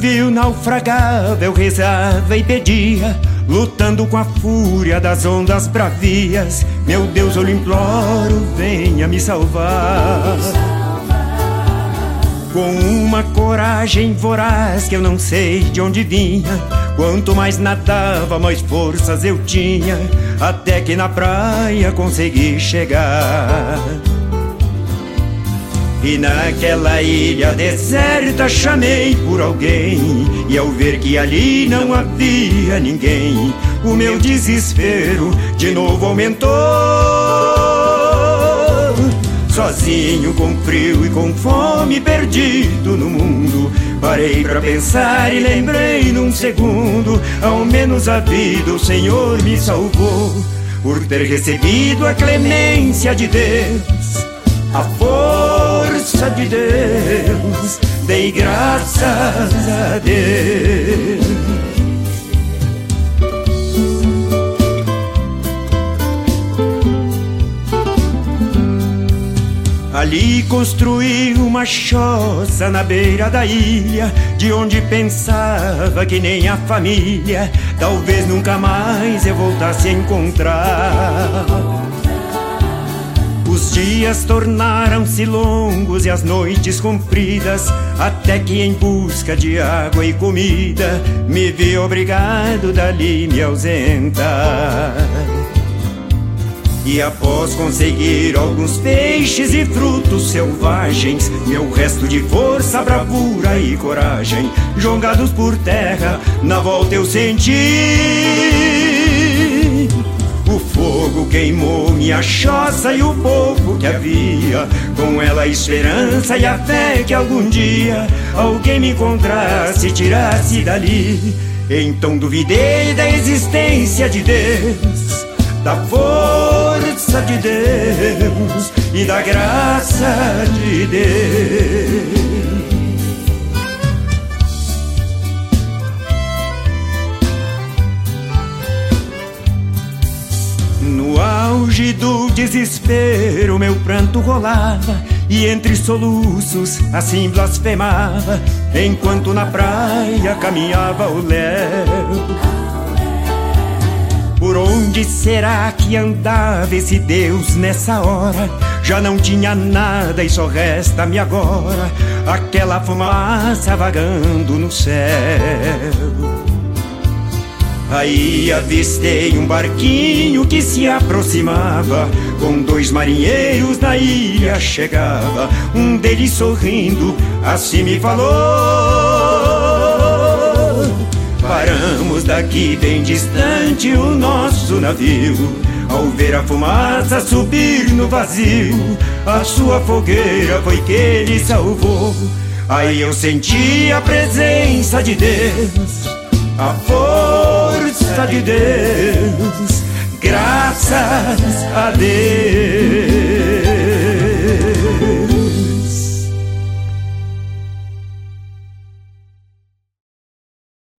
navio naufragava eu rezava e pedia, lutando com a fúria das ondas bravias. Meu Deus, eu lhe imploro, venha me salvar. Com uma coragem voraz que eu não sei de onde vinha, quanto mais nadava, mais forças eu tinha, até que na praia consegui chegar. E naquela ilha deserta chamei por alguém, e ao ver que ali não havia ninguém, o meu desespero de novo aumentou. Sozinho, com frio e com fome, perdido no mundo, parei pra pensar e lembrei num segundo, ao menos a vida o Senhor me salvou, por ter recebido a clemência de Deus, a força de Deus, dei graças a Deus. Ali construí uma choça na beira da ilha, de onde pensava que nem a família talvez nunca mais eu voltasse a encontrar. Os dias tornaram-se longos e as noites compridas, até que em busca de água e comida me vi obrigado dali me ausentar. E após conseguir alguns peixes e frutos selvagens, meu resto de força, bravura e coragem jogados por terra, na volta eu senti. O fogo queimou minha choça e o pouco que havia, com ela a esperança e a fé que algum dia alguém me encontrasse e tirasse dali. Então duvidei da existência de Deus, da força de Deus e da graça de Deus. No auge do desespero meu pranto rolava, e entre soluços assim blasfemava, enquanto na praia caminhava o léu. Por onde será que andava esse Deus nessa hora? Já não tinha nada e só resta-me agora aquela fumaça vagando no céu. Aí avistei um barquinho que se aproximava, com dois marinheiros na ilha chegava. Um deles sorrindo assim me falou: paramos daqui bem distante o nosso navio, ao ver a fumaça subir no vazio, a sua fogueira foi que ele salvou. Aí eu senti a presença de Deus, a força de Deus, graças a Deus.